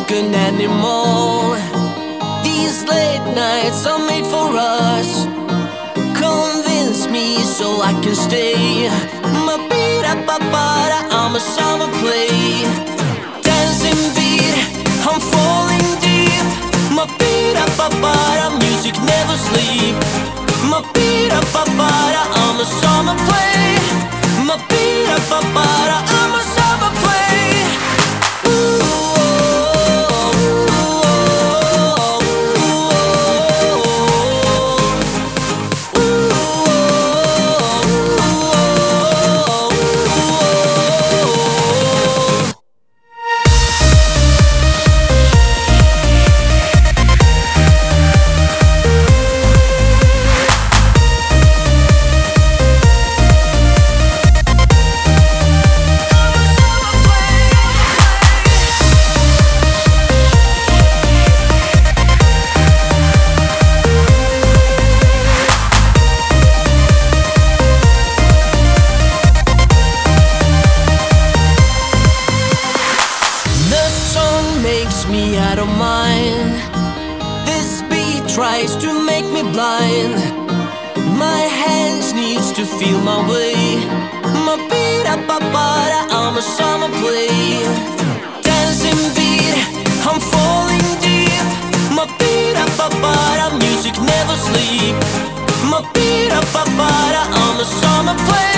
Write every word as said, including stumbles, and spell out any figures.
thinking anymore. These late nights are made for us. Convince me so I can stay. Ma pira papara, I'm a summer play. Dancing beat, I'm falling deep. Ma pira papara, music never sleep. Ma pira papara, I'm a summer play. Ma pira papara, I'm a summer play. Makes me out of mind. This beat tries to make me blind. My hands needs to feel my way. Ma pira papara, I'm a summer play. Dancing beat, I'm falling deep. Ma pira papara, music never sleep. Ma pira papara, I'm a summer play.